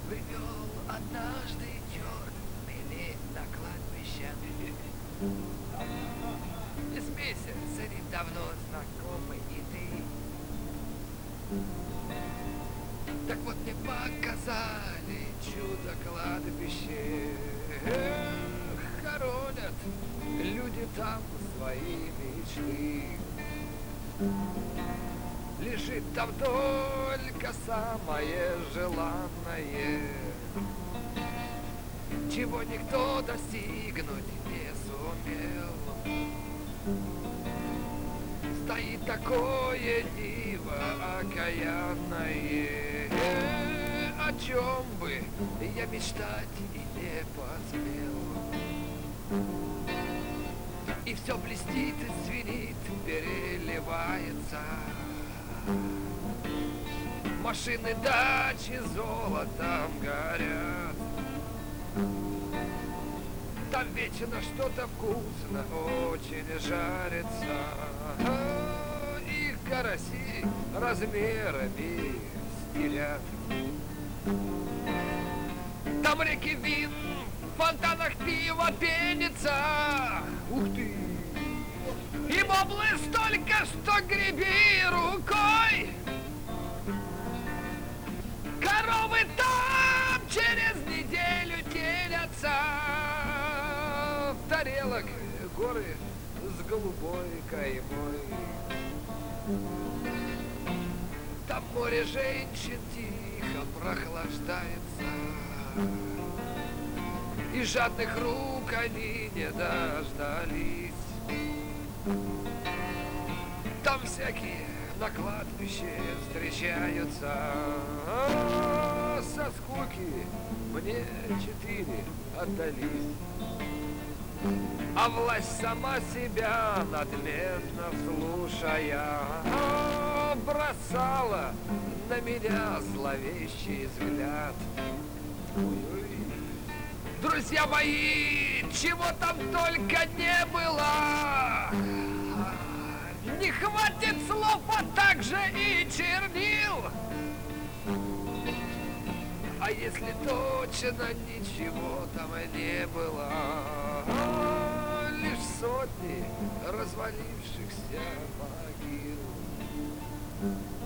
Привел однажды черт мели на кладбище. Не смейся, с ним давно знакомы и ты. Так вот мне показали чудо кладбище. Хоронят люди там свои мечты. Лежит там только самое желанное, чего никто достигнуть не сумел. Стоит такое диво окаянное, о чем бы я мечтать и не посмел. И все блестит, звенит, переливается. Машины, дачи золотом горят. Там вечно что-то вкусно очень жарится. И караси размерами стелят. Там реки вин, в фонтанах пива пенится. Ух ты! И баблы столько, что греби рукой. Коровы там через неделю телятся. В тарелок горы с голубой каймой. Там море женщин тихо прохлаждается. И жадных рук они не дождались. Там всякие на кладбище встречаются. Со скуки мне 4 отдались. А власть сама себя надменно слушая бросала на меня зловещий взгляд. Ой-ой. Друзья мои, чего там только не было. Не хватит слов, а также и чернил. А если точно ничего там не было, лишь сотни развалившихся могил.